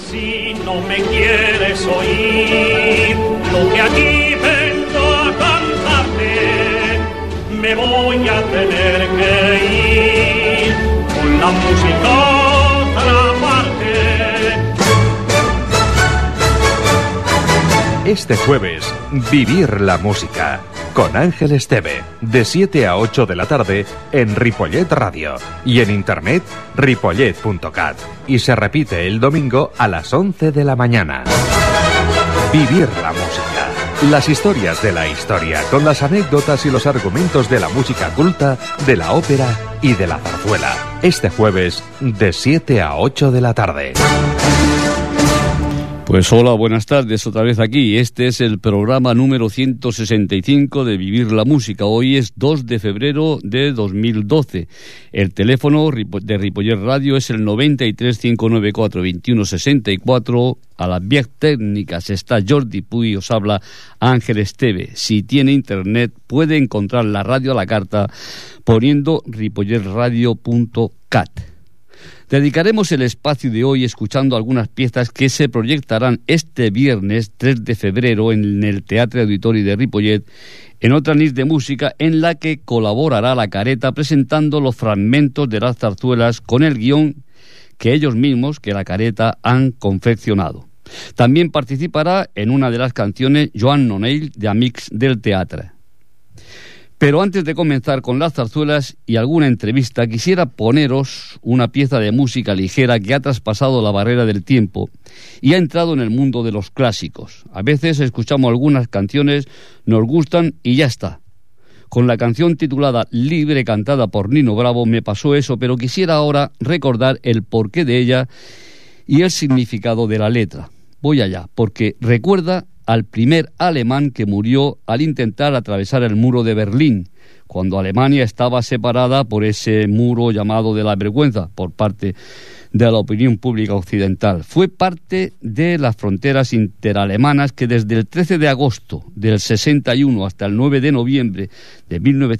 Si no me quieres oír lo que aquí vengo a cantarte, me voy a tener que ir con la música a otra parte. Este jueves, Vivir la Música, con Ángel Esteve, de 7 a 8 de la tarde en Ripollet Radio y en internet ripollet.cat. Y se repite el domingo a las 11 de la mañana. Vivir la Música, las historias de la historia, con las anécdotas y los argumentos de la música culta, de la ópera y de la zarzuela. Este jueves, de 7 a 8 de la tarde. Pues hola, buenas tardes, otra vez aquí. Este es el programa número 165 de Vivir la Música. Hoy es 2 de febrero de 2012. El teléfono de Ripollet Radio es el 93 594 2164. A las vías técnicas está Jordi Puy, os habla Ángel Esteve. Si tiene internet puede encontrar la radio a la carta poniendo ripolletradio.cat. Dedicaremos el espacio de hoy escuchando algunas piezas que se proyectarán este viernes 3 de febrero en el Teatre Auditori de Ripollet, en otra nit de música en la que colaborará La Careta presentando los fragmentos de las zarzuelas con el guión que ellos mismos, que La Careta, han confeccionado. También participará en una de las canciones Joan Nonell de Amics del Teatre. Pero antes de comenzar con las zarzuelas y alguna entrevista, quisiera poneros una pieza de música ligera que ha traspasado la barrera del tiempo y ha entrado en el mundo de los clásicos. A veces escuchamos algunas canciones, nos gustan y ya está. Con la canción titulada Libre, cantada por Nino Bravo, me pasó eso, pero quisiera ahora recordar el porqué de ella y el significado de la letra. Voy allá, porque recuerda al primer alemán que murió al intentar atravesar el muro de Berlín, cuando Alemania estaba separada por ese muro llamado de la vergüenza por parte de la opinión pública occidental. Fue parte de las fronteras interalemanas que desde el 13 de agosto del 61 hasta el 9 de noviembre de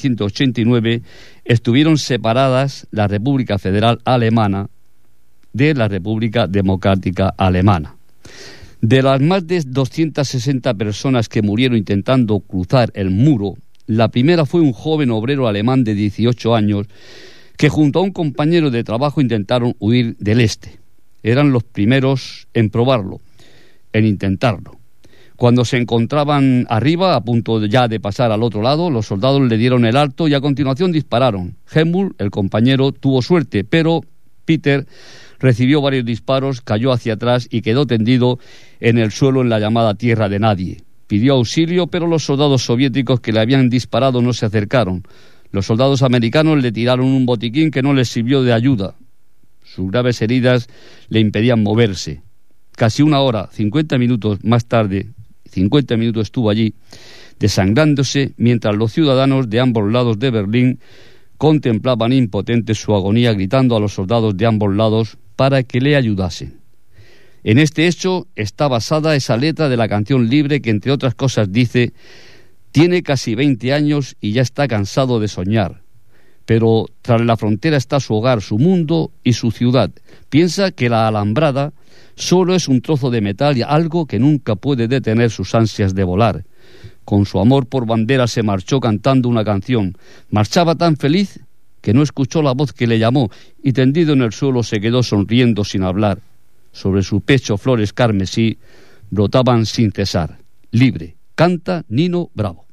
1989 estuvieron separadas la República Federal Alemana de la República Democrática Alemana. De las más de 260 personas que murieron intentando cruzar el muro, la primera fue un joven obrero alemán de 18 años que junto a un compañero de trabajo intentaron huir del este. Eran los primeros en probarlo, en intentarlo. Cuando se encontraban arriba, a punto ya de pasar al otro lado, los soldados le dieron el alto y a continuación dispararon. Helmut, el compañero, tuvo suerte, pero Peter recibió varios disparos, cayó hacia atrás y quedó tendido en el suelo en la llamada tierra de nadie. Pidió auxilio, pero los soldados soviéticos que le habían disparado no se acercaron. Los soldados americanos le tiraron un botiquín que no les sirvió de ayuda. Sus graves heridas le impedían moverse. Casi una hora, 50 minutos más tarde, 50 minutos estuvo allí, desangrándose, mientras los ciudadanos de ambos lados de Berlín contemplaban impotentes su agonía, gritando a los soldados de ambos lados para que le ayudasen. En este hecho está basada esa letra de la canción Libre que, entre otras cosas, dice: tiene casi 20 años y ya está cansado de soñar, pero tras la frontera está su hogar, su mundo y su ciudad. Piensa que la alambrada solo es un trozo de metal y algo que nunca puede detener sus ansias de volar. Con su amor por bandera se marchó cantando una canción. Marchaba tan feliz que no escuchó la voz que le llamó y tendido en el suelo se quedó sonriendo sin hablar. Sobre su pecho flores carmesí brotaban sin cesar. Libre, canta Nino Bravo.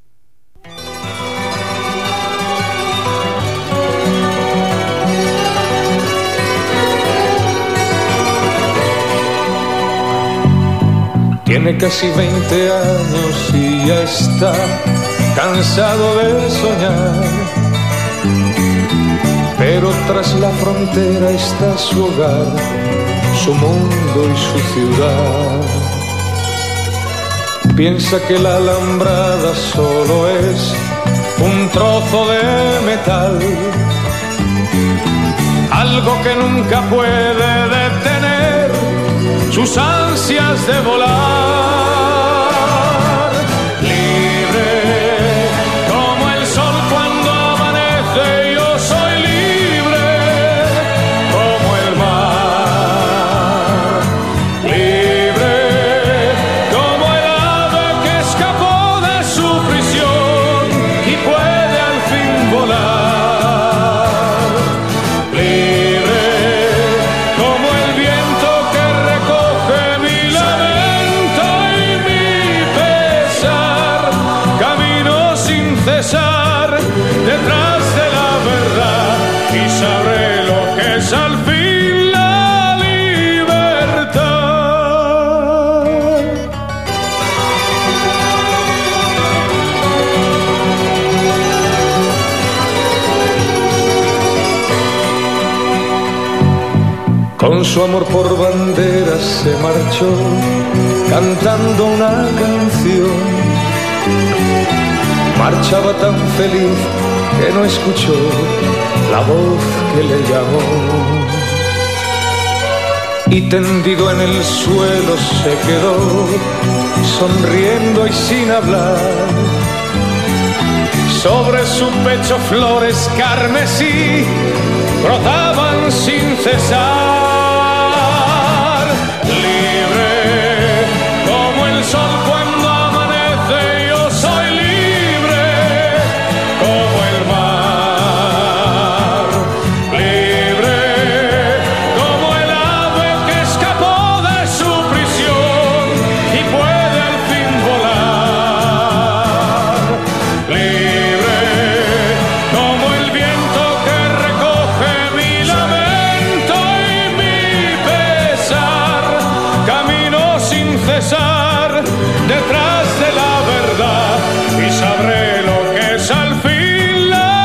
Tiene casi 20 años y ya está cansado de soñar, pero tras la frontera está su hogar, su mundo y su ciudad. Piensa que la alambrada solo es un trozo de metal, algo que nunca puede detener sus ansias de volar. Libre como el sol cuando amanece, yo soy libre como el mar. Libre con su amor por bandera se marchó cantando una canción. Marchaba tan feliz que no escuchó la voz que le llamó. Y tendido en el suelo se quedó, sonriendo y sin hablar. Sobre su pecho flores carmesí brotaban sin cesar. Libre como el sol cuando amanece, yo soy libre como el mar. Libre como el ave que escapó de su prisión y puede al fin volar. Libre como el viento que recoge mi lamento y mi pesar. Camino sin cesar detrás de la verdad y sabré lo que es al fin la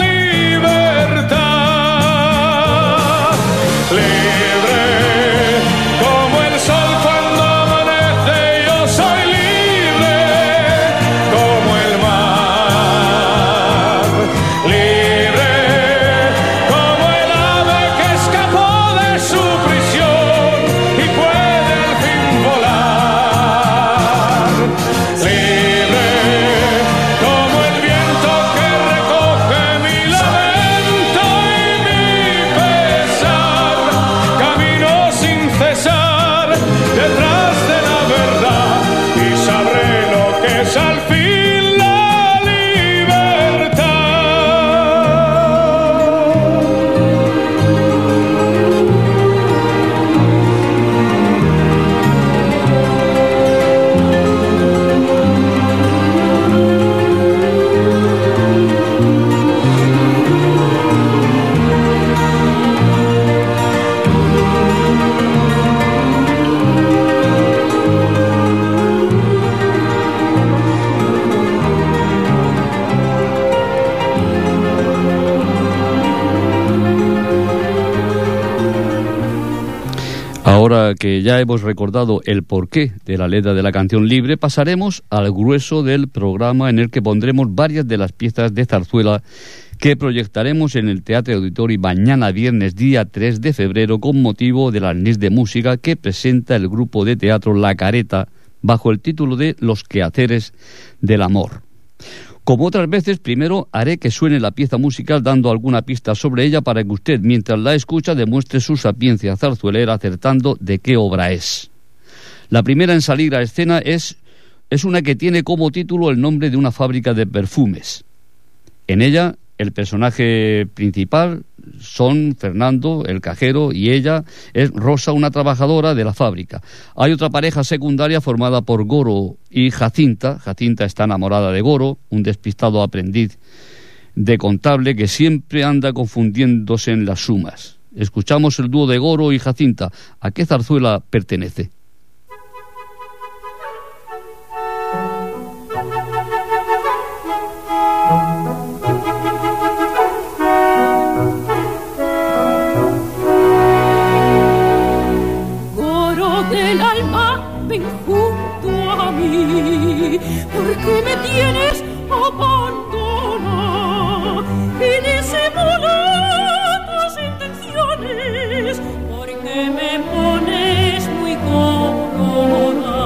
libertad. Libre como el sol cuando amanece, yo soy libre como el mar. Libre como el ave que escapó de su prisión y puede al fin volar. Libre como el viento que recoge mi lamento y mi pesar. Camino sin cesar detrás de la verdad y sabré lo que es al fin la libertad. Ahora que ya hemos recordado el porqué de la letra de la canción Libre, pasaremos al grueso del programa, en el que pondremos varias de las piezas de zarzuela que proyectaremos en el Teatro Auditori mañana viernes día 3 de febrero con motivo de la NIS de Música que presenta el grupo de teatro La Careta bajo el título de Los quehaceres del amor. Como otras veces, primero haré que suene la pieza musical dando alguna pista sobre ella para que usted, mientras la escucha, demuestre su sapiencia zarzuelera acertando de qué obra es. La primera en salir a escena es una que tiene como título el nombre de una fábrica de perfumes. En ella, el personaje principal son Fernando, el cajero, y ella es Rosa, una trabajadora de la fábrica. Hay otra pareja secundaria formada por Goro y Jacinta. Jacinta está enamorada de Goro, un despistado aprendiz de contable que siempre anda confundiéndose en las sumas. Escuchamos el dúo de Goro y Jacinta. ¿A qué zarzuela pertenece? Porque me tienes abandonada y disimulas tus intenciones, porque me pones muy cómoda.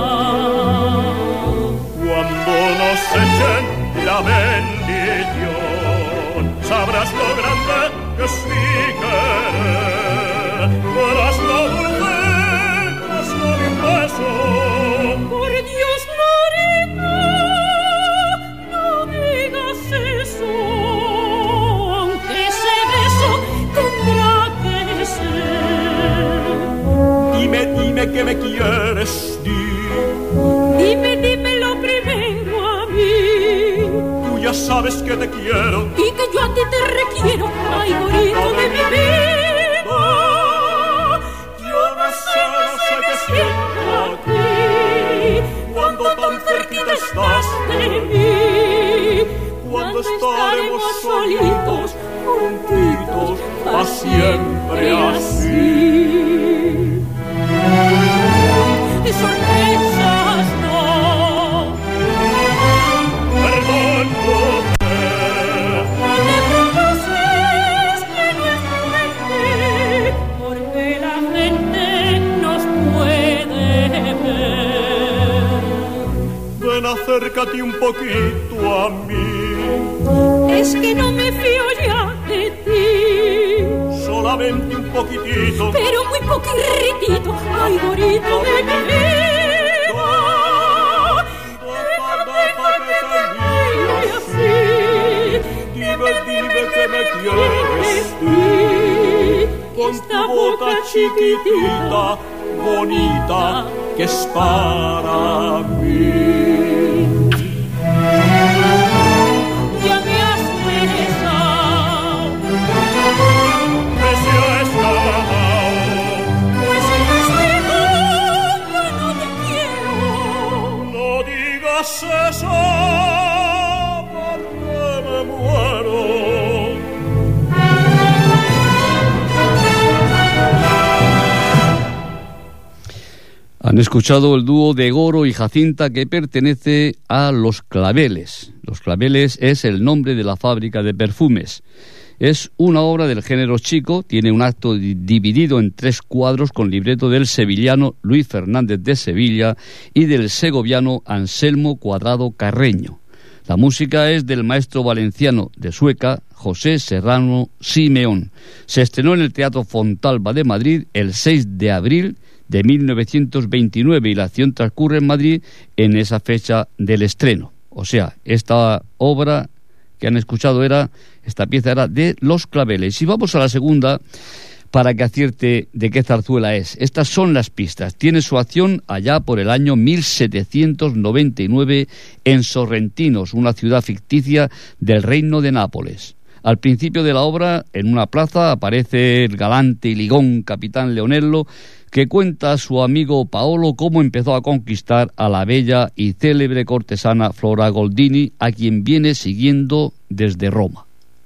Cuando nos echen la bendición, sabrás lo grande que es mi querer. Verás lo dulce, verás lo inmenso. Por Dios, Marita, no digas eso, aunque ese beso tendrá que ser. Dime que me quieres, Dime lo primero a mí. Tú ya sabes que te quiero y que yo a ti te requiero, ay, gorito de mi vida. Yo no sé qué siento aquí cuando tan cerquita estás de mí. Cuando estaremos solitos, juntitos, para siempre así. acércate un poquito a mí. Es que no me fío ya de ti. Solamente un poquitito, pero muy poquitito. Ay, gorito de mi vida, déjame que te mire así. dime que me quieres tú. Con tu boca chiquitita, bonita, que es para mí. Ya me has besado, Precio escalado, pues si no estoy ya no te quiero. no digas eso, porque me muero. Han escuchado el dúo de Goro y Jacinta, que pertenece a Los Claveles. Los Claveles es el nombre de la fábrica de perfumes. Es una obra del género chico, tiene un acto dividido en 3 cuadros con libreto del sevillano Luis Fernández de Sevilla y del segoviano Anselmo Cuadrado Carreño. La música es del maestro valenciano de Sueca, José Serrano Simeón. Se estrenó en el Teatro Fontalba de Madrid el 6 de abril de 1929 y la acción transcurre en Madrid en esa fecha del estreno. O sea, esta obra que han escuchado esta pieza era de Los Claveles. Y vamos a la segunda para que acierte de qué zarzuela es. Estas son las pistas. Tiene su acción allá por el año 1799 en Sorrentinos, una ciudad ficticia del reino de Nápoles. Al principio de la obra, en una plaza, aparece el galante y ligón capitán Leonello, que cuenta a su amigo Paolo cómo empezó a conquistar a la bella y célebre cortesana Flora Goldini, a quien viene siguiendo desde Roma.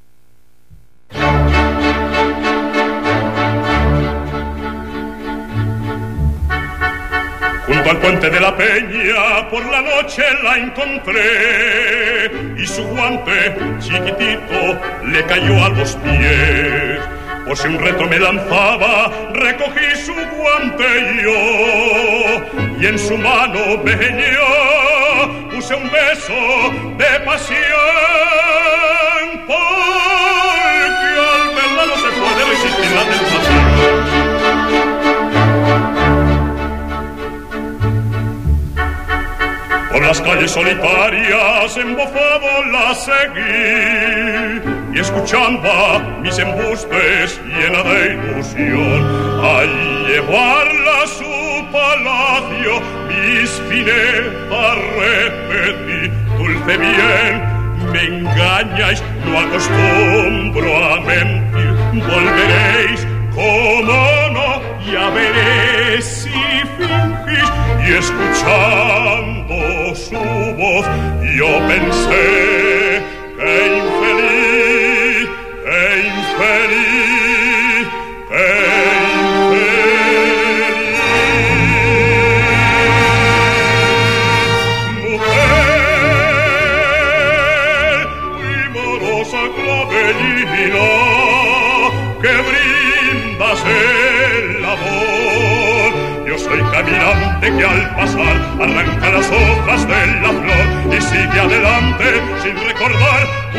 Junto al puente de la Peña por la noche la encontré y su guante chiquitito le cayó a los pies. Por si un reto me lanzaba, recogí su guante yo y en su mano bella puse un beso de pasión, porque al verla no se puede resistir la tentación. Por las calles solitarias embozado la seguí y escuchando mis embustes llena de ilusión, al llevarla a su palacio mis finezas repetí. Dulce bien, me engañáis, no acostumbro a mentir. Volveréis, como no, ya veréis si fingís. Y escuchando su voz yo pensé, que infeliz, que infeliz, que infeliz. Mujer primorosa clavellina, que brindas el amor. Yo soy caminante que al pasar arranca las hojas de la flor y sigue adelante sin recordar tu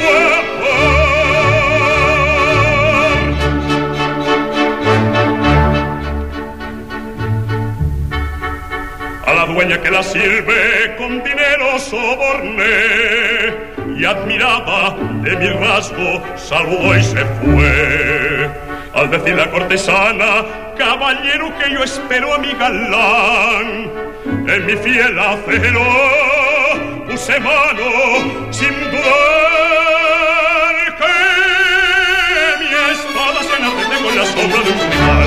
amor. A la dueña que la sirve con dinero soborné y admirada de mi rasgo saludó y se fue. Al decir la cortesana, caballero, que yo espero a mi galán, en mi fiel acero puse mano sin dudar, que mi espada se enardece con la sombra de un puñal.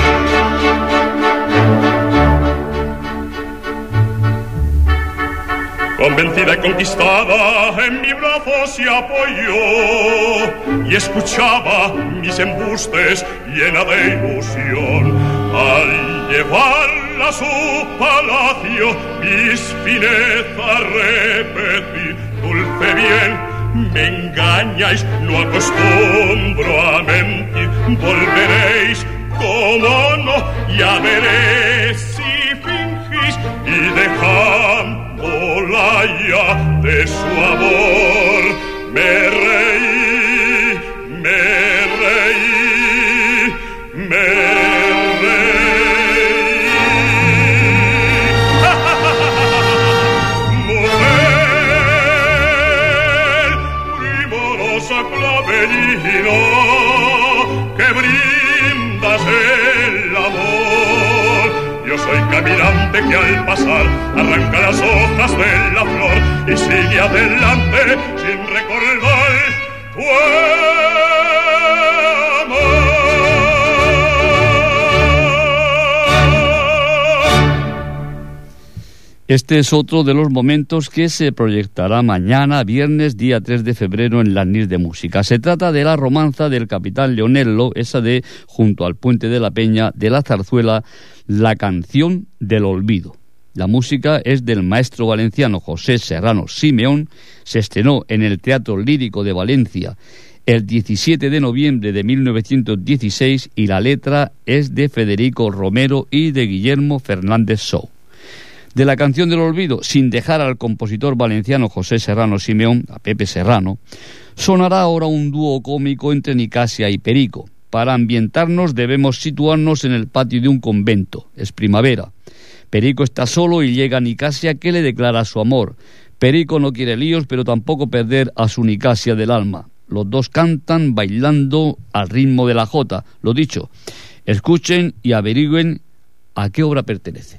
Convencida y conquistada, en mi brazo se apoyó y escuchaba mis embustes llena de ilusión. Al llevarla a su palacio, mis finezas repetí. Dulce bien, me engañáis, no acostumbro a mentir. Volveréis, como no, ya veréis si fingís y dejándola ya de su amor. Me reí, me reí, me reí. Mujer primorosa clavellino que brindas el amor. Yo soy caminante que al pasar arranca las hojas de la flor y sigue adelante sin recordar tu amor. Este es otro de los momentos que se proyectará mañana, viernes, día 3 de febrero, en las NIS de Música. Se trata de la romanza del capitán Leonello, esa de Junto al Puente de la Peña, de la zarzuela La Canción del Olvido. La música es del maestro valenciano José Serrano Simeón, se estrenó en el Teatro Lírico de Valencia el 17 de noviembre de 1916 y la letra es de Federico Romero y de Guillermo Fernández Sou. De La Canción del Olvido, sin dejar al compositor valenciano José Serrano Simeón, a Pepe Serrano, sonará ahora un dúo cómico entre Nicasia y Perico. Para ambientarnos debemos situarnos en el patio de un convento. Es primavera. Perico está solo y llega Nicasia, que le declara su amor. Perico no quiere líos, pero tampoco perder a su Nicasia del alma. Los dos cantan bailando al ritmo de la jota. Lo dicho, escuchen y averigüen a qué obra pertenece.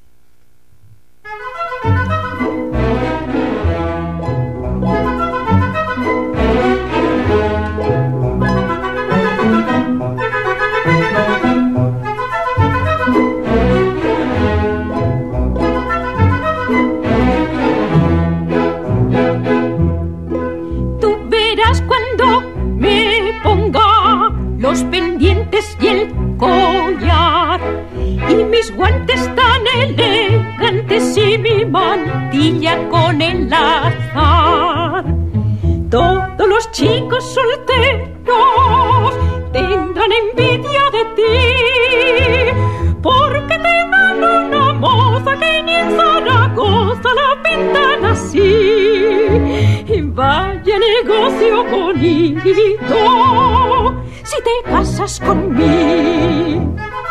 Tú verás cuando me ponga los pendientes y el collar y mis guantes tan elegantes y mi mantilla con el azar. Todos los chicos solteros tendrán envidia de ti, porque te dan una moza que ni en Zaragoza la pintan así. Y vaya negocio bonito si te casas conmigo.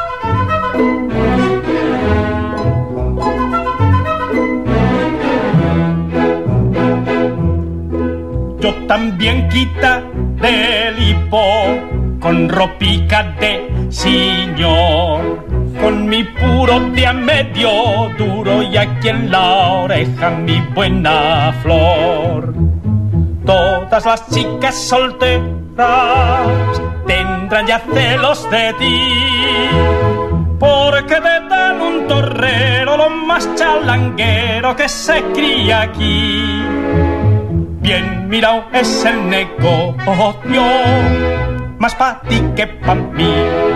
Yo también quita del hipo con ropica de señor, con mi puro de a medio duro y aquí en la oreja mi buena flor. Todas las chicas solteras tendrán ya celos de ti, porque te dan un torrero lo más chalanguero que se cría aquí. Bien mirado es el negocio, más pa' ti que pa' mí.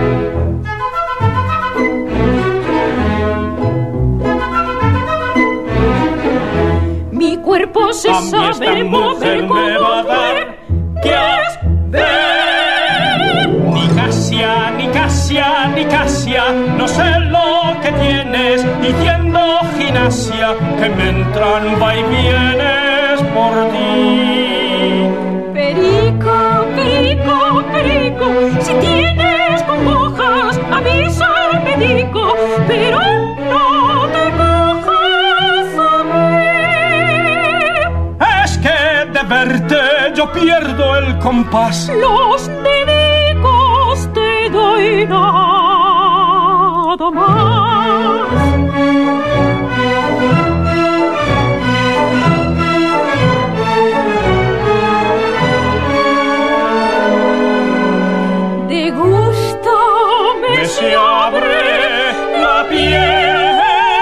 Mi cuerpo se sabe mover como ver. ¿Quieres ver? Nicasia, Nicasia, Nicasia, no sé lo que tienes diciendo gimnasia, que me entran vaivienes por ti. Perico, perico, perico, si tienes congojas, avisa al médico, pero no te cojas a mí. Es que de verte yo pierdo el compás. Los dedicos te doy nada más. De gusto me se abre la piel,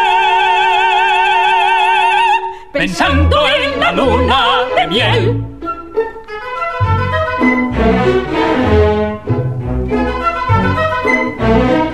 pensando en la luna de miel.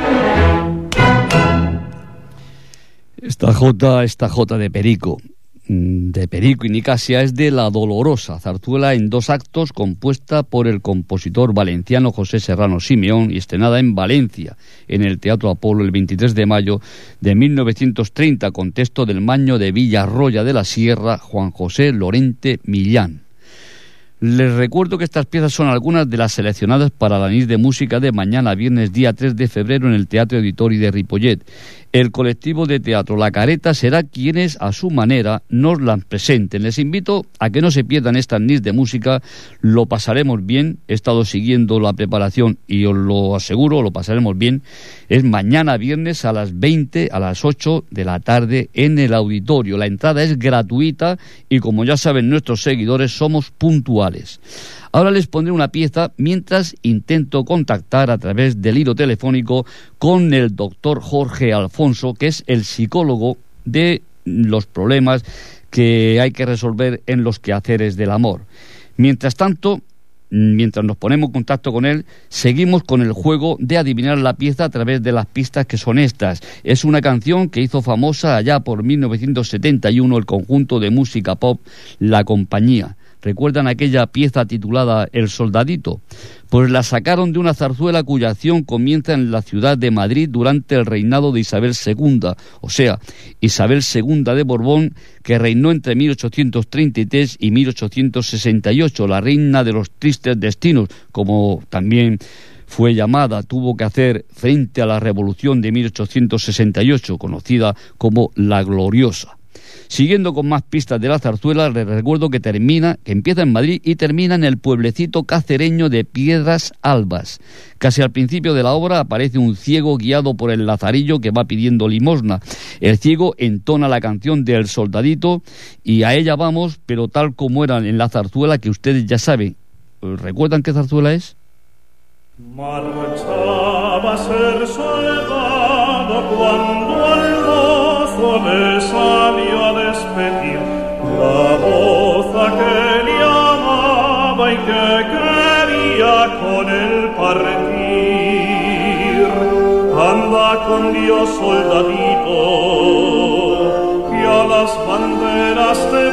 Esta jota de Perico. de Perico y Nicasia es de La Dolorosa, zarzuela en 2 actos compuesta por el compositor valenciano José Serrano Simeón y estrenada en Valencia, en el Teatro Apolo el 23 de mayo de 1930, con texto del maño de Villarroya de la Sierra, Juan José Lorente Millán. Les recuerdo que estas piezas son algunas de las seleccionadas para la NIS de música de mañana, viernes día 3 de febrero, en el Teatro Auditori de Ripollet. El colectivo de teatro La Careta será quienes, a su manera, nos las presenten. Les invito a que no se pierdan estas NIS de música, lo pasaremos bien. He estado siguiendo la preparación y os lo aseguro, lo pasaremos bien. Es mañana viernes a las 20, a las 8 de la tarde en el auditorio. La entrada es gratuita y, como ya saben nuestros seguidores, somos puntuales. Ahora les pondré una pieza mientras intento contactar a través del hilo telefónico con el doctor Jorge Alfonso, que es el psicólogo de los problemas que hay que resolver en los quehaceres del amor. Mientras tanto, mientras nos ponemos en contacto con él, seguimos con el juego de adivinar la pieza a través de las pistas, que son estas. Es una canción que hizo famosa allá por 1971 el conjunto de música pop La Compañía. ¿Recuerdan aquella pieza titulada El Soldadito? Pues la sacaron de una zarzuela cuya acción comienza en la ciudad de Madrid durante el reinado de Isabel II, o sea, Isabel II de Borbón, que reinó entre 1833 y 1868, la reina de los tristes destinos, como también fue llamada. Tuvo que hacer frente a la revolución de 1868, conocida como la Gloriosa. Siguiendo con más pistas de la zarzuela, les recuerdo que empieza en Madrid y termina en el pueblecito cacereño de Piedras Albas. Casi al principio de la obra aparece un ciego guiado por el lazarillo que va pidiendo limosna. El ciego entona la canción del Soldadito y a ella vamos, pero tal como era en la zarzuela, que ustedes ya saben. ¿Recuerdan qué zarzuela es? Marchaba a ser soldado cuando al mozo le salió a despedir la moza que le amaba y que quería con él partir. Anda con Dios, soldadito, que a las banderas te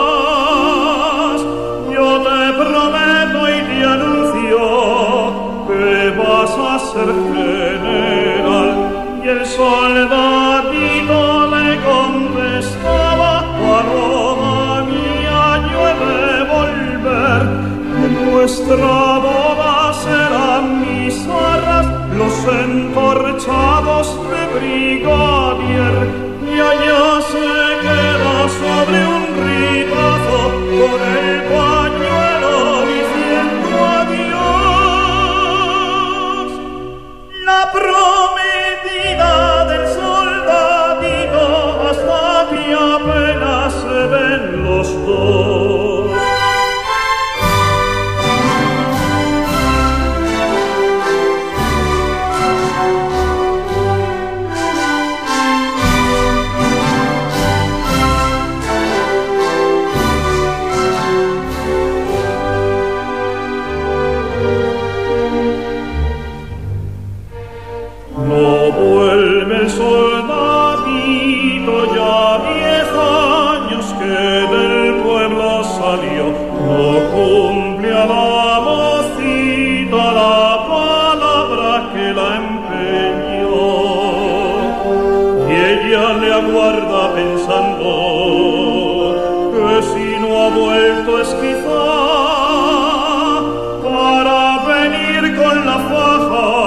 vas. Yo te prometo y te anuncio que vas a ser general. Y el soldadito le contestaba: a Roma mía yo he de volver. En nuestra boda serán mis arras los entorchados de brigadier. Y allá se queda sobre un ritazo con el pañuelo diciendo adiós. La prometida del soldadito hasta que apenas se ven los dos. No vuelve el soldadito, ya 10 años que del pueblo salió. No cumple a la mocita la palabra que la empeñó. Y ella le aguarda pensando que si no ha vuelto es quizá para venir con la faja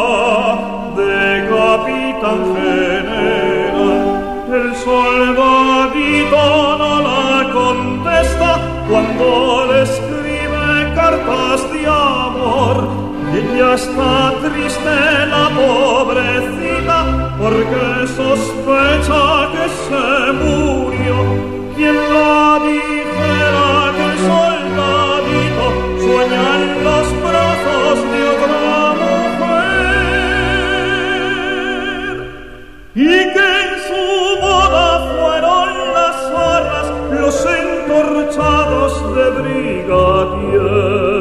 capitán general. El soldadito no la contesta cuando le escribe cartas de amor. Ella está triste, la pobrecita, porque sospecha que se murió. Quien la dijera que el soldadito sueña en los brazos de otra mujer, y que en su boda fueron las barras los entorchados de brigadier.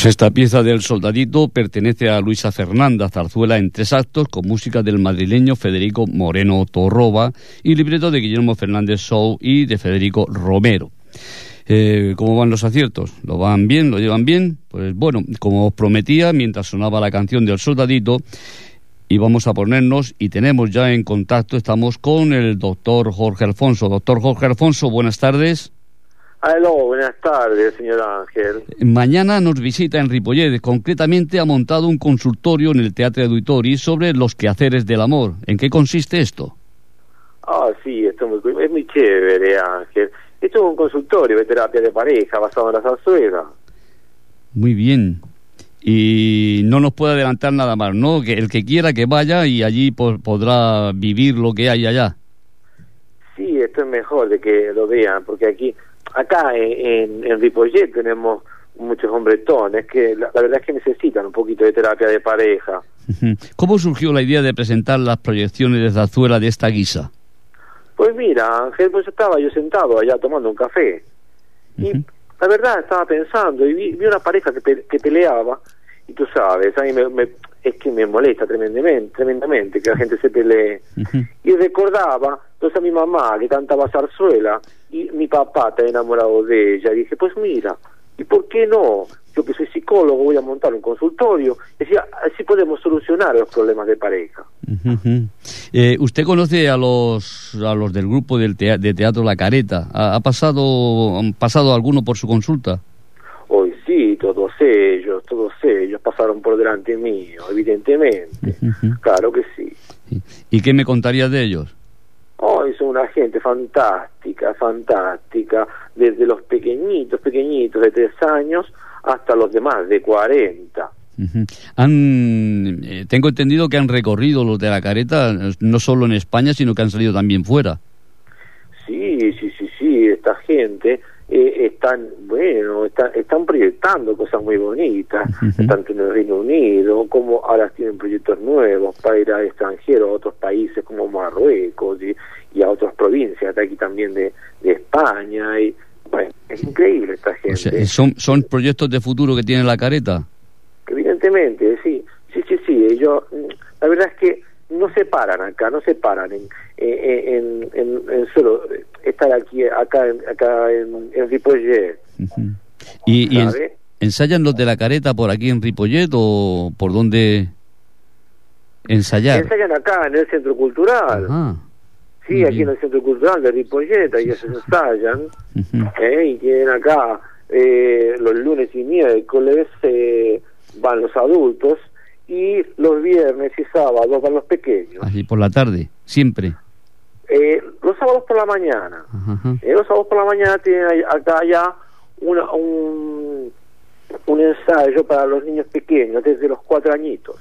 Pues esta pieza del Soldadito pertenece a Luisa Fernanda, zarzuela en 3 actos, con música del madrileño Federico Moreno Torroba y libreto de Guillermo Fernández Sou y de Federico Romero. ¿Cómo van los aciertos? ¿Lo van bien? ¿Lo llevan bien? Pues bueno, como os prometía, mientras sonaba la canción del Soldadito, íbamos a ponernos, y tenemos ya en contacto, estamos con el doctor Jorge Alfonso. Doctor Jorge Alfonso, buenas tardes. Aló, buenas tardes, señor Ángel. Mañana nos visita en Ripollet. Concretamente ha montado un consultorio en el Teatro Auditori sobre los quehaceres del amor. ¿En qué consiste esto? Sí, esto es muy chévere, Ángel. Esto es un consultorio de terapia de pareja basado en la zarzuela. Muy bien. Y no nos puede adelantar nada más, ¿no? Que el que quiera que vaya y allí podrá vivir lo que hay allá. Sí, esto es mejor de que lo vean, porque acá en Ripollet tenemos muchos hombretones que la verdad es que necesitan un poquito de terapia de pareja. ¿Cómo surgió la idea de presentar las proyecciones de zarzuela de esta guisa? Pues mira, Ángel, pues estaba yo sentado allá tomando un café y la verdad estaba pensando y vi una pareja que peleaba, y tú sabes, a mí es que me molesta tremendamente que la gente se pelee. Y recordaba entonces a mi mamá que cantaba zarzuela y mi papá está enamorado de ella, y dije, pues mira, ¿y por qué no? Yo que soy psicólogo voy a montar un consultorio, decía, así podemos solucionar los problemas de pareja. ¿Usted conoce a los del grupo de teatro La Careta? ¿Han pasado alguno por su consulta? Hoy sí, todos ellos pasaron por delante mío, evidentemente. Claro que sí. ¿Y qué me contaría de ellos? Son una gente fantástica, desde los pequeñitos de 3 años hasta los demás de 40. Tengo entendido que han recorrido los de La Careta, no solo en España, sino que han salido también fuera. Sí, esta gente están proyectando cosas muy bonitas, tanto en el Reino Unido como ahora tienen proyectos nuevos para ir al extranjero, a otros países como Marruecos y a otras provincias de aquí también de España. Y bueno, es increíble esta gente. O sea, ¿son proyectos de futuro que tiene La Careta? Evidentemente, sí. Ellos, la verdad es que no se paran en solo estar acá en Ripollet. ¿Y ensayan los de La Careta por aquí en Ripollet o por dónde ensayar? Ensayan acá en el Centro Cultural. Ajá. Sí, aquí en el Centro Cultural de Ripollet, ahí se ensayan, y tienen acá los lunes y miércoles van los adultos y los viernes y sábados van los pequeños. Así por la tarde, siempre. Los sábados por la mañana. Los sábados por la mañana tienen acá ya un ensayo para los niños pequeños desde los 4 añitos.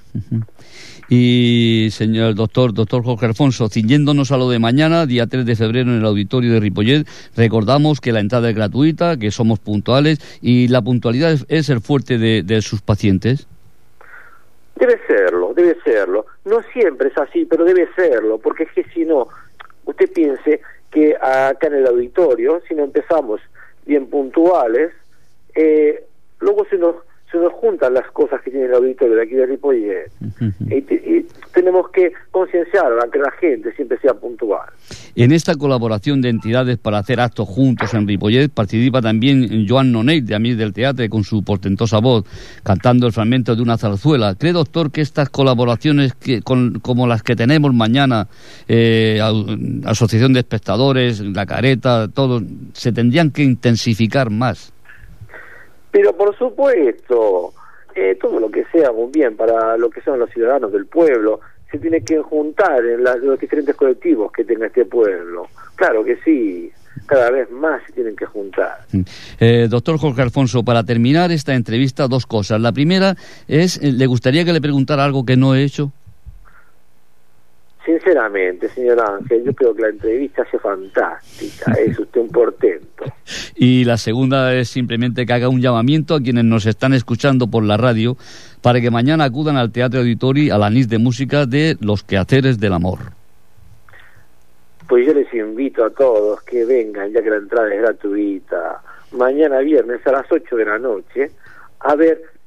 Y señor doctor Jorge Alfonso, ciñéndonos a lo de mañana, día 3 de febrero en el auditorio de Ripollet, recordamos que la entrada es gratuita, que somos puntuales y la puntualidad es el fuerte de sus pacientes. Debe serlo. No siempre es así, pero debe serlo, porque es que si no, usted piense que acá en el auditorio, si no empezamos bien puntuales, luego se nos juntan las cosas que tiene el auditorio de aquí de Ripollet. Y tenemos que concienciar a que la gente siempre sea puntual. En esta colaboración de entidades para hacer actos juntos en Ripollet participa también Joan Nonell, de Amics del Teatre, con su portentosa voz, cantando el fragmento de una zarzuela. ¿Cree, doctor, que estas colaboraciones como las que tenemos mañana, Asociación de Espectadores, La Careta, todo, se tendrían que intensificar más? Pero por supuesto, todo lo que sea un bien para lo que son los ciudadanos del pueblo se tiene que juntar en los diferentes colectivos que tenga este pueblo. Claro que sí, cada vez más se tienen que juntar. Doctor Jorge Alfonso, para terminar esta entrevista, 2 cosas. La primera es, ¿le gustaría que le preguntara algo que no he hecho? Sinceramente, señor Ángel, yo creo que la entrevista es fantástica, es usted un portento. Y la segunda es simplemente que haga un llamamiento a quienes nos están escuchando por la radio para que mañana acudan al Teatro Auditori a la NIS de música de Los Quehaceres del Amor. Pues yo les invito a todos que vengan, ya que la entrada es gratuita, mañana viernes a las 8 de la noche, a ver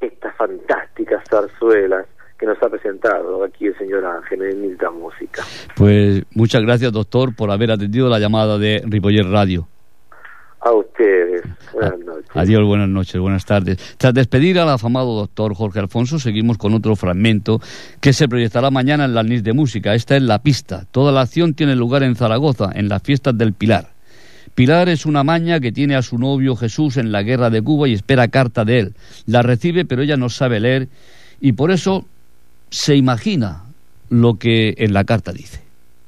estas fantásticas zarzuelas que nos ha presentado aquí el señor Ángel en Linda Música. Pues muchas gracias, doctor, por haber atendido la llamada de Ripollet Radio. A ustedes, buenas noches. Adiós, buenas noches, buenas tardes. Tras despedir al afamado doctor Jorge Alfonso, seguimos con otro fragmento que se proyectará mañana en la NIS de Música. Esta es La Pista. Toda la acción tiene lugar en Zaragoza, en las fiestas del Pilar. Pilar es una maña que tiene a su novio Jesús en la guerra de Cuba y espera carta de él. La recibe, pero ella no sabe leer y por eso se imagina lo que en la carta dice.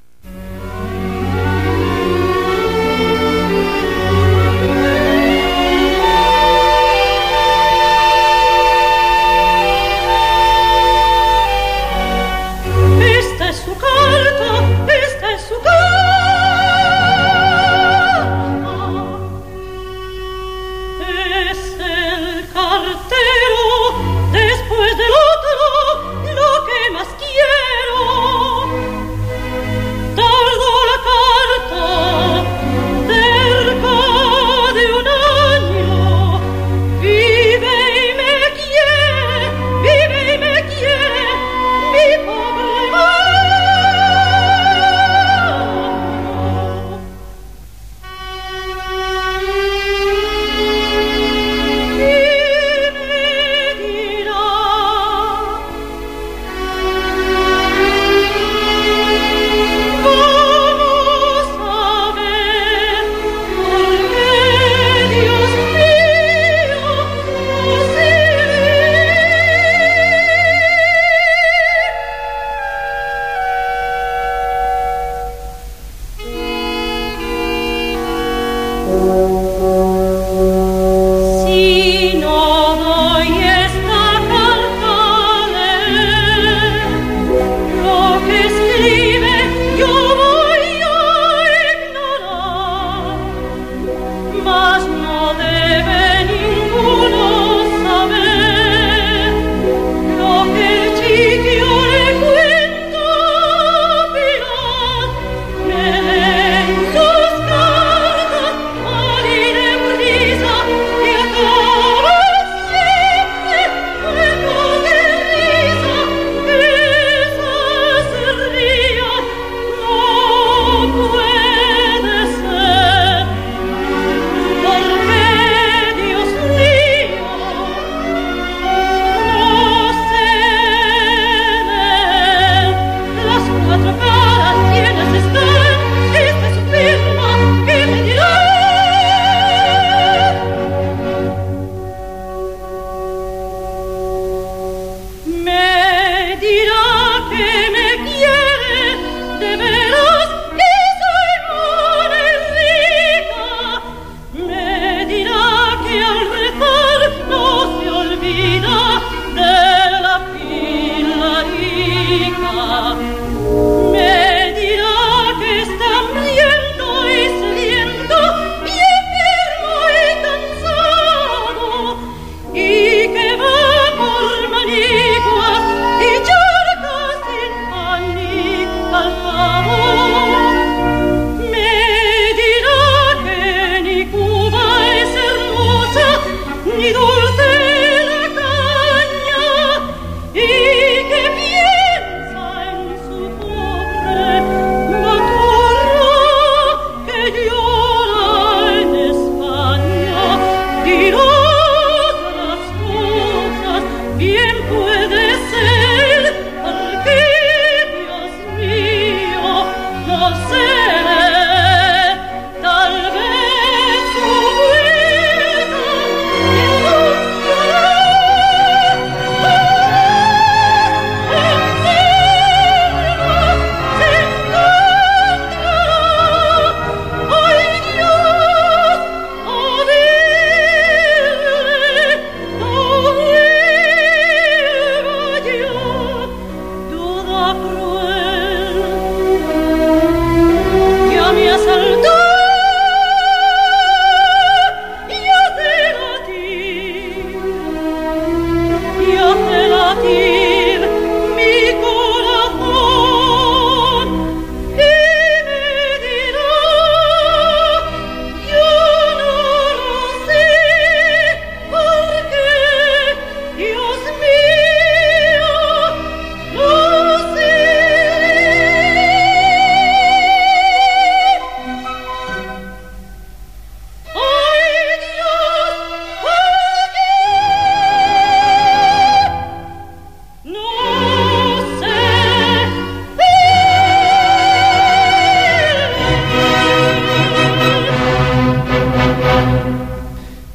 Esta es su carta, esta es su carta. Es el cartero, después del otro, lo que más quiero. Tardó la carta cerca de un año. Vive y me quiere, vive y me quiere, mi pobre mano. Y me dirá: vamos a ver por qué, Dios mío, nos si no doy esta carta a leer, lo que escribe yo voy a ignorar, mas no debe ninguno saber lo que el chiquillo le cuenta a Pilar. Me leen sus cartas mal y deprisa y acaba siempre muerto de risa. Esa se ría, no puede ser, porque Dios mío, no sé leer las cuatro caras quienes están. Esta es su firma, ¿qué me dirá? Me dirá que me quiere de veras y soy muy rica. Me dirá que al rezar no se olvida de la pilarica. Me dirá que está hambriento y sediento y enfermo y cansado, y que va por maniguas y charcas sin pan ni calzado. Me dirá que ni Cuba es hermosa, ni dulce la caña, y que piensa en su pobre maturro que llora en España. Dirá las cosas, bien puede ser, porque Dios mío, no sé, tal vez su vuelta Yo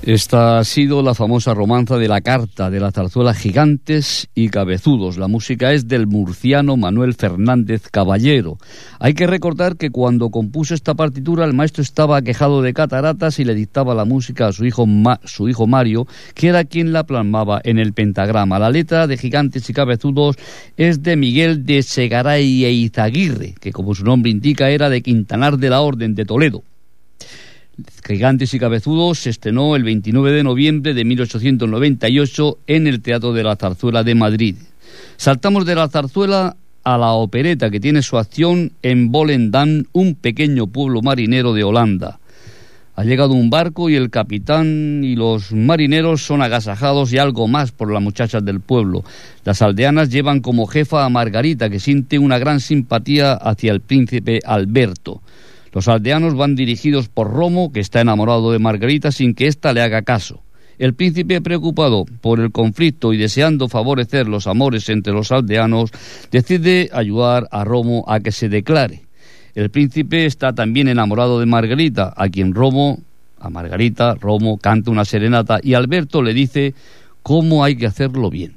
Esta ha sido la famosa romanza de la carta de la zarzuela Gigantes y Cabezudos. La música es del murciano Manuel Fernández Caballero. Hay que recordar que cuando compuso esta partitura el maestro estaba aquejado de cataratas y le dictaba la música a su hijo Mario, que era quien la plasmaba en el pentagrama. La letra de Gigantes y Cabezudos es de Miguel de Segaray e Izaguirre, que como su nombre indica era de Quintanar de la Orden de Toledo. Gigantes y Cabezudos se estrenó el 29 de noviembre de 1898 en el Teatro de la Zarzuela de Madrid. Saltamos de la zarzuela a la opereta, que tiene su acción en Volendam, un pequeño pueblo marinero de Holanda. Ha llegado un barco y el capitán y los marineros son agasajados y algo más por las muchachas del pueblo. Las aldeanas llevan como jefa a Margarita, que siente una gran simpatía hacia el príncipe Alberto. Los aldeanos van dirigidos por Romo, que está enamorado de Margarita sin que ésta le haga caso. El príncipe, preocupado por el conflicto y deseando favorecer los amores entre los aldeanos, decide ayudar a Romo a que se declare. El príncipe está también enamorado de Margarita, a quien Romo canta una serenata y Alberto le dice cómo hay que hacerlo bien.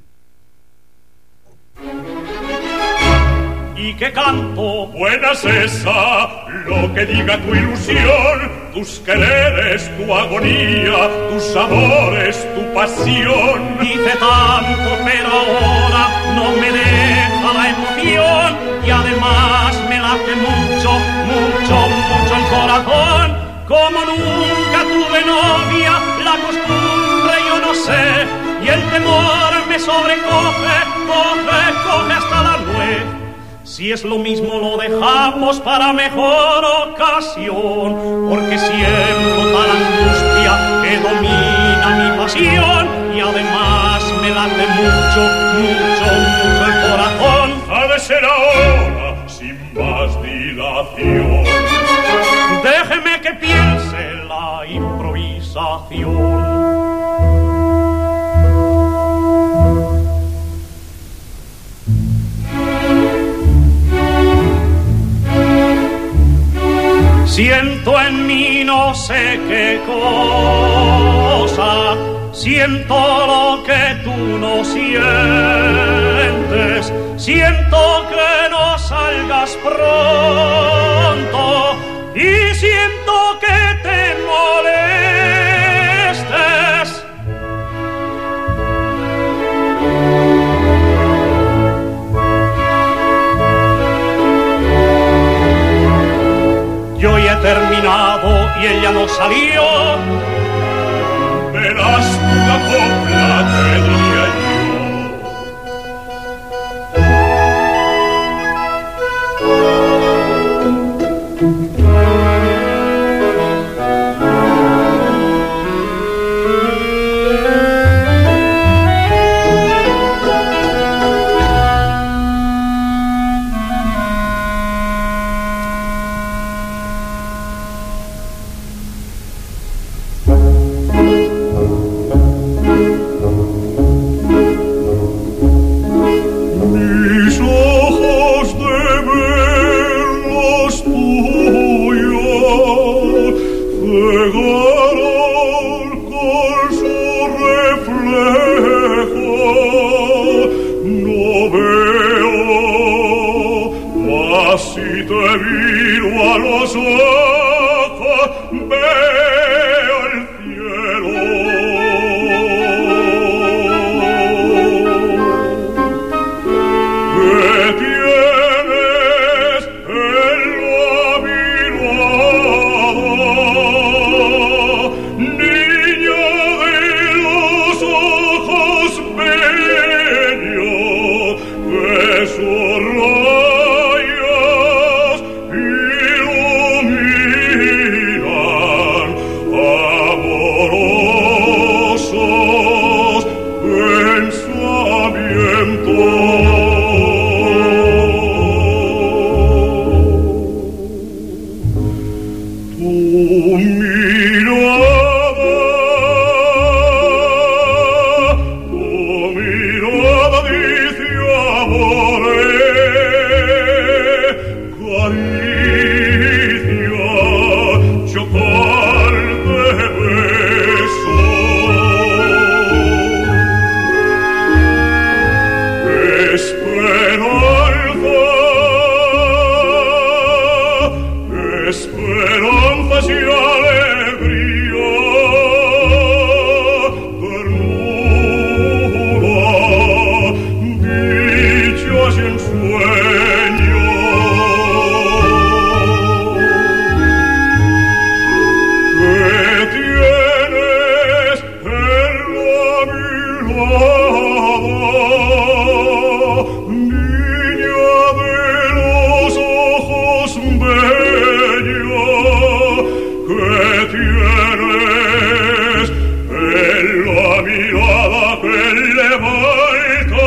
¿Y qué canto? Buena es esa, lo que diga tu ilusión, tus quereres, tu agonía, tus amores, tu pasión. Dice tanto, pero ahora no me deja la emoción y además me late mucho, mucho, mucho el corazón. Como nunca tuve novia, la costumbre yo no sé y el temor me sobrecoge, coge hasta la nuez. Si es lo mismo lo dejamos para mejor ocasión, porque siento tal angustia que domina mi pasión y además me late mucho, mucho, mucho el corazón. Ha de ser ahora sin más dilación. Déjeme que piense la improvisación. Siento en mí no sé qué cosa, siento lo que tú no sientes, siento que no salgas pronto y siento que te molestes. Yo ya he terminado y ella no salió. Verás una copla, te diría yo. Rayas sueño. ¿Qué tienes en la mirada, niña de los ojos bellos? ¿Qué tienes en la mirada que levanta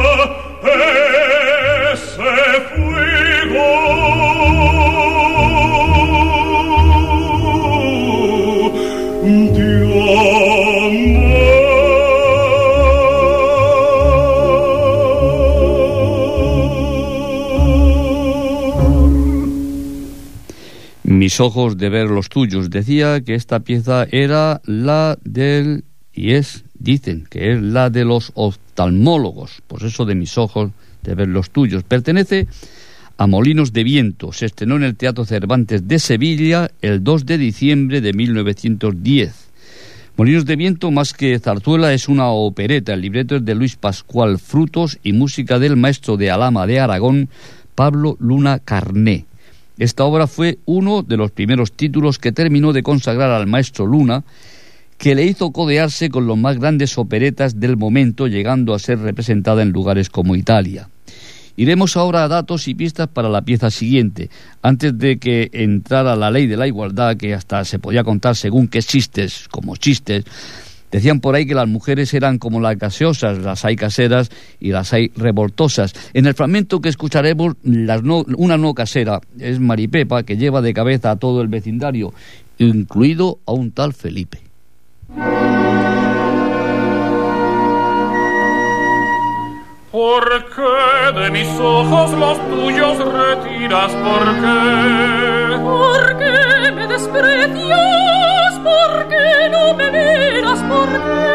ese fuego? Mis ojos de ver los tuyos. Decía que esta pieza era la del... dicen que es la de los oftalmólogos. Pues eso de mis ojos de ver los tuyos. Pertenece a Molinos de Viento. Se estrenó en el Teatro Cervantes de Sevilla el 2 de diciembre de 1910. Molinos de Viento, más que zarzuela, es una opereta. El libreto es de Luis Pascual Frutos y música del maestro de Alhama de Aragón, Pablo Luna Carné. Esta obra fue uno de los primeros títulos que terminó de consagrar al maestro Luna, que le hizo codearse con los más grandes operetas del momento, llegando a ser representada en lugares como Italia. Iremos ahora a datos y pistas para la pieza siguiente. Antes de que entrara la ley de la igualdad, que hasta se podía contar según qué chistes, como chistes, decían por ahí que las mujeres eran como las gaseosas, las hay caseras y las hay revoltosas. En el fragmento que escucharemos, una no casera es Maripepa, que lleva de cabeza a todo el vecindario, incluido a un tal Felipe. ¿Por qué de mis ojos los tuyos retiras? ¿Por qué? ¿Por qué me desprecias? ¿Por qué no me miras? ¿Por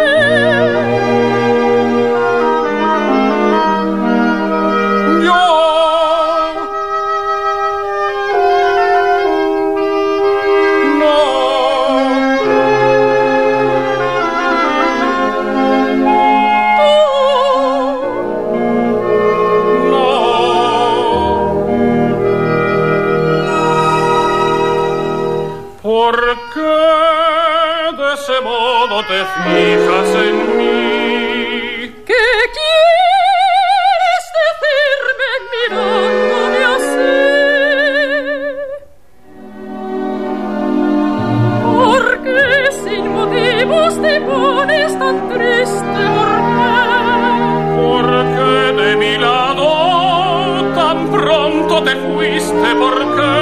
te fijas en mí? ¿Qué quieres decirme mirándome así? ¿Por qué sin motivos te pones tan triste? ¿Por qué de mi lado tan pronto te fuiste? ¿Por qué?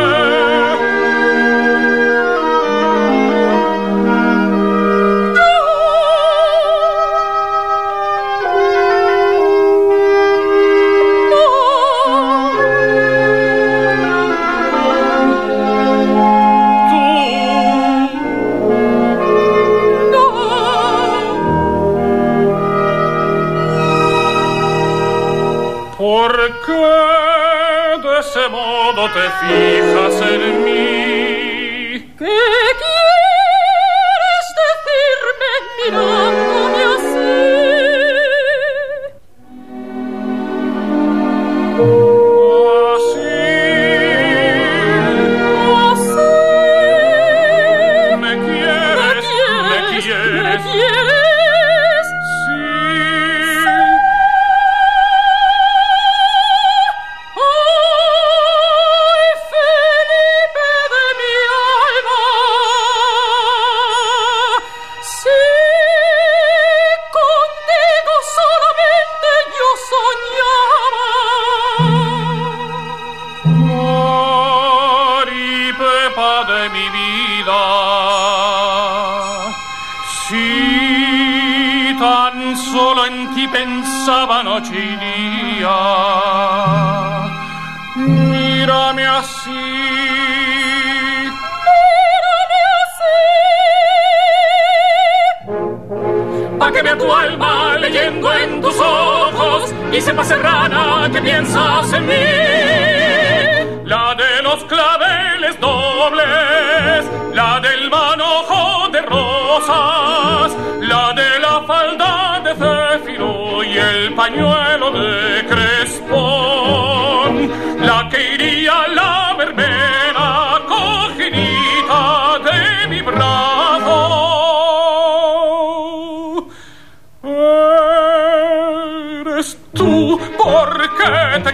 ¿Por qué de ese modo te fijas en mí? ¿Qué quieres decirme mirándome así? ¿Me quieres? ¿Me quieres? Solo en ti pensaba noche y día. Mírame así. Pa' que vea tu alma leyendo en tus ojos y sepa serrana que piensas en mí. La de los claveles dobles, la del manojo de rosas, la de la falda de céfiro y el pañuelo de crespón.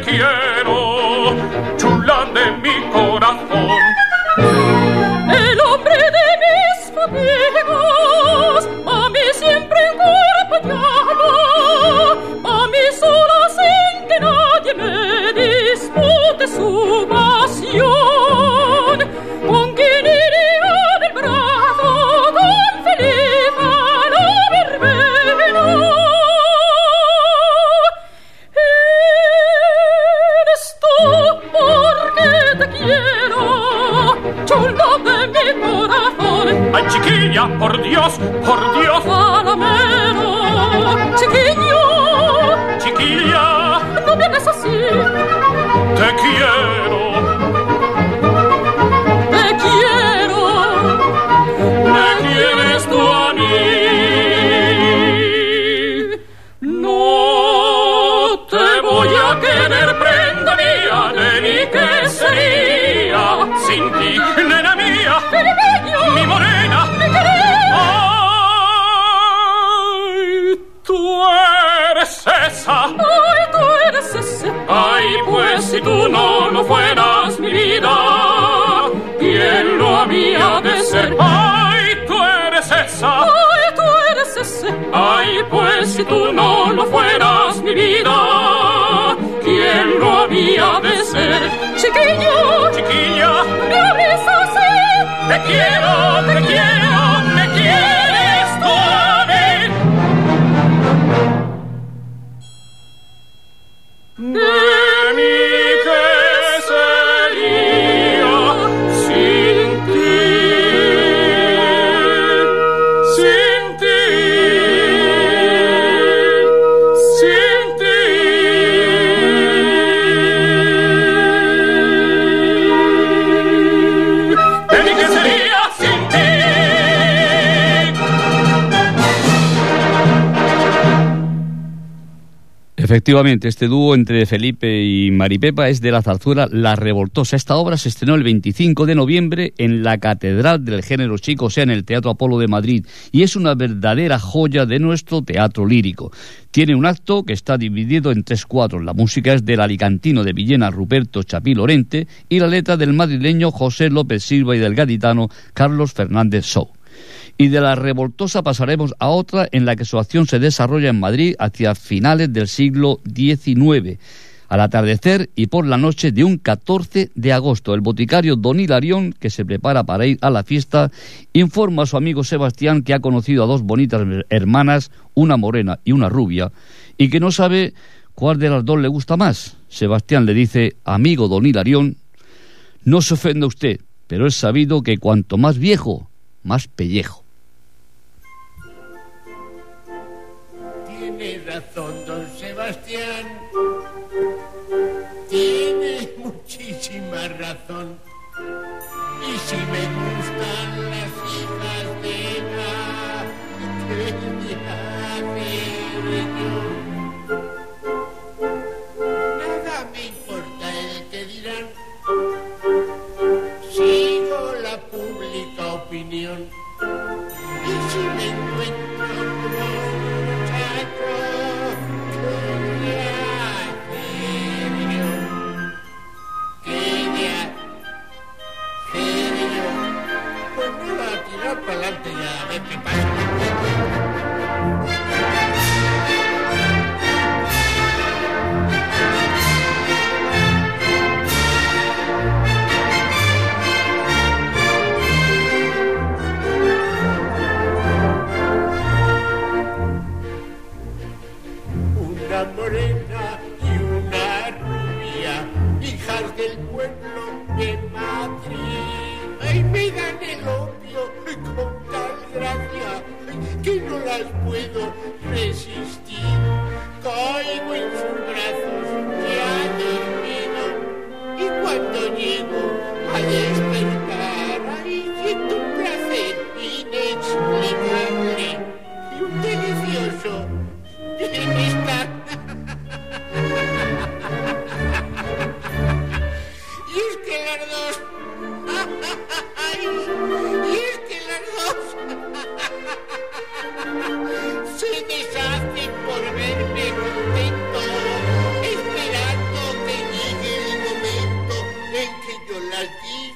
quiero, chula de mi corazón. El hombre de mis fatigos, a mí siempre acompañaba, a mí sola sin que nadie me dispute su pasión. Con quien iría del brazo tan feliz a la verbena. Eres tú porque te quiero, chula de mi corazón. Ay, chiquilla, por Dios, Palamero, chiquillo, chiquilla, no me hagas así. te quiero, Te quiero, me quieres tú a mí. no Te voy a querer, prenda mía, de mí que sería sin ti, nena mía, mi morena. Ay, tú eres esa. Ay, tú eres ese. Ay, pues si tú no fueras mi vida, ¿quién lo había de ser? Ay, tú eres esa. Ay, tú eres ese. Ay, pues si tú no fueras mi vida, ¿quién lo había de ser? Chiquillo, Chiquilla, me hables así. te quiero, me quieres tú a mí. De mí que sería sin ti, sin ti, sin ti. De mí que sería sin ti. Efectivamente, este dúo entre Felipe y Maripepa es de la zarzuela La Revoltosa. Esta obra se estrenó el 25 de noviembre en la Catedral del Género Chico, o sea, en el Teatro Apolo de Madrid, y es una verdadera joya de nuestro teatro lírico. Tiene un acto que está dividido en 3 cuadros. La música es del alicantino de Villena Ruperto Chapí Lorente y la letra del madrileño José López Silva y del gaditano Carlos Fernández Sou. Y de La Revoltosa pasaremos a otra en la que su acción se desarrolla en Madrid hacia finales del siglo XIX. Al atardecer y por la noche de un 14 de agosto, el boticario Don Hilarión, que se prepara para ir a la fiesta, informa a su amigo Sebastián que ha conocido a 2 bonitas hermanas, una morena y una rubia, y que no sabe cuál de las 2 le gusta más. Sebastián le dice: amigo Don Hilarión, no se ofenda usted, pero es sabido que cuanto más viejo, más pellejo. Tiene razón, don Sebastián. Tiene muchísima razón. Y si me gustan las hijas de Eva, ¿qué hacer yo? Nada me importa el que dirán. Sigo la pública opinión. Y si me encuentro con un muchacho, ¿qué voy a hacer yo? ¿Qué voy a hacer yo? Pues nada, tirar para adelante ya, a ver qué pasa. Una morena y una rubia, hijas del pueblo de Madrid. Ay, me dan el opio con tal gracia que no las puedo resistir. Caigo en sus brazos ya dormido y cuando llego a despertar, ay, siento un placer inexplicable y un delicioso bienestar. Y es que las dos, y es que las dos se deshacen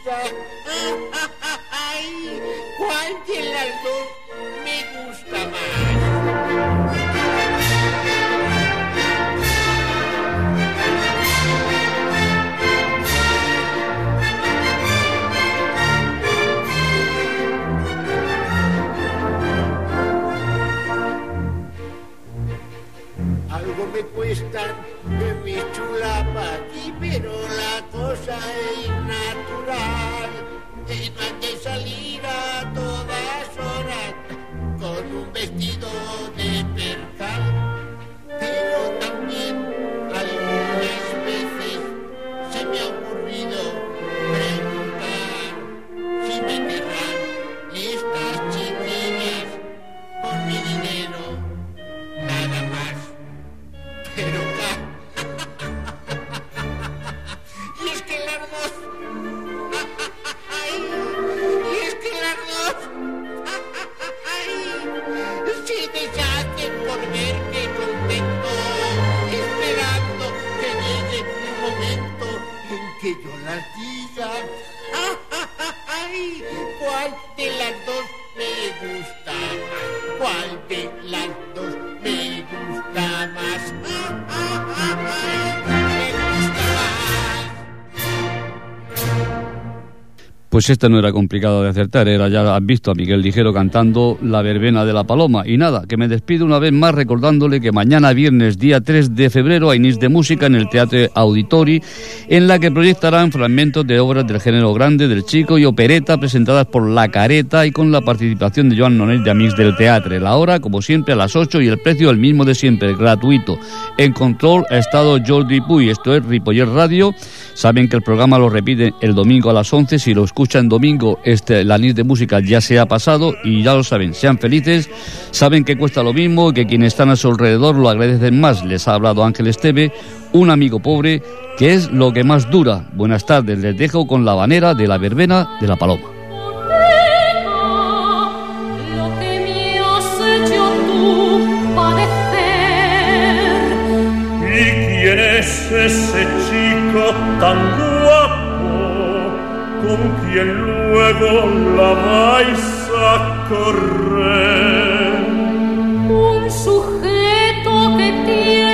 diga ay, cuál de las dos me gusta más. Algo me cuestan mis chulapas, pero la cosa es natural. No han de salir a todas horas con un vestido de percal. Pero también algunas veces se me ha ocurrido preguntar si me querrán estas chiquillas por mi dinero, nada más. Pero y es que las dos se deshacen por verme contento, esperando que llegue el momento en que yo las diga cuál de las dos me gusta más, cuál de las dos me gusta más, me gusta más. Pues esta no era complicado de acertar, era, ya has visto a Miguel Ligero cantando La verbena de la paloma. Y nada, que me despido una vez más recordándole que mañana viernes, día 3 de febrero, hay NIS de música en el Teatro Auditori, en la que proyectarán fragmentos de obras del género grande, del chico y opereta, presentadas por La Careta y con la participación de Joan Nonell de Amics del Teatre. La hora, como siempre, a las 8 y el precio el mismo de siempre, gratuito. En control ha estado Jordi Puy, esto es Ripollet Radio. Saben que el programa lo repite el domingo a las 11, si lo escuchan domingo, la NIS de música ya se ha pasado y ya lo saben, sean felices, saben que cuesta lo mismo, que quienes están a su alrededor lo agradecen más. Les ha hablado Ángel Esteve, un amigo pobre, que es lo que más dura. Buenas tardes, les dejo con la habanera de La verbena de la paloma. Lo que me has hecho tú padecer. ¿Y quién es ese chico tan guapo con quien luego la vais a correr? Un sujeto que tiene